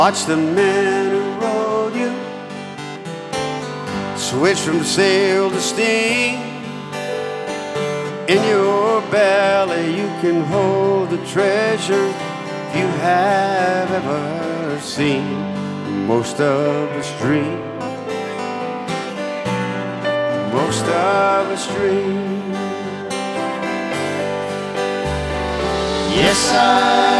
Watch the men who rode you switch from sail to steam. In your belly you can hold the treasure you have ever seen. Most of us dream, most of us dream. Yes, I